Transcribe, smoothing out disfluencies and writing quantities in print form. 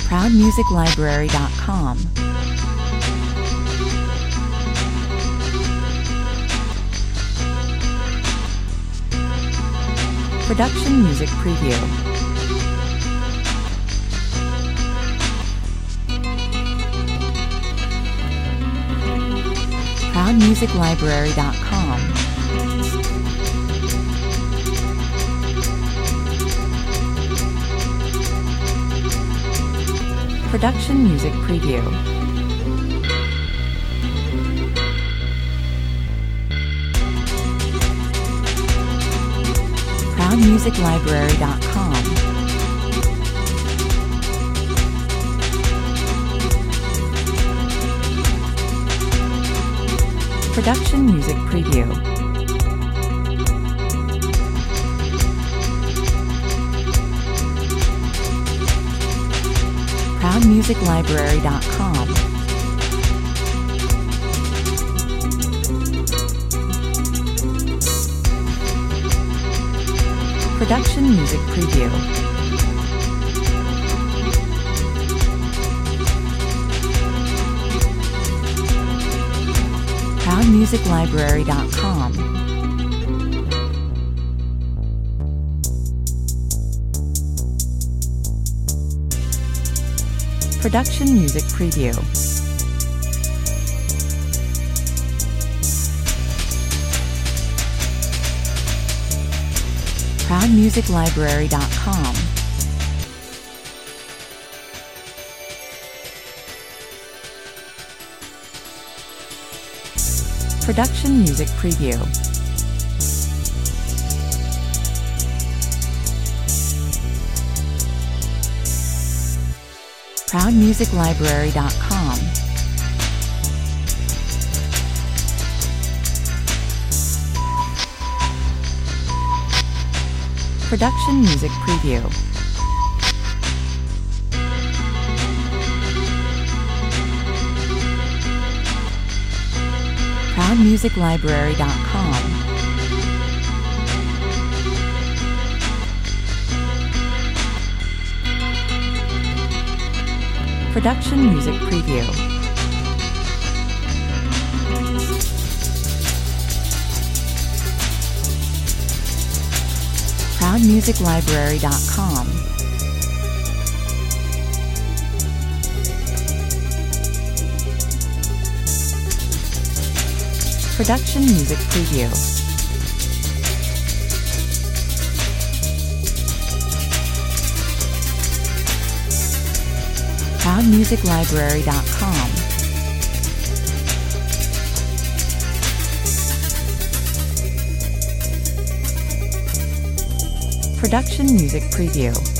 ProudMusicLibrary.com. Production Music Preview. ProudMusicLibrary.com. Production Music Preview. ProudMusicLibrary.com. Production Music Preview. ProudMusicLibrary.com. Production Music Preview. ProudMusicLibrary.com. Production Music Preview. ProudMusicLibrary.com. Production Music Preview. ProudMusicLibrary.com. Production Music Preview. ProudMusicLibrary.com. Production Music Preview. ProudMusicLibrary.com. Production Music Preview. ProudMusicLibrary.com. Production Music Preview.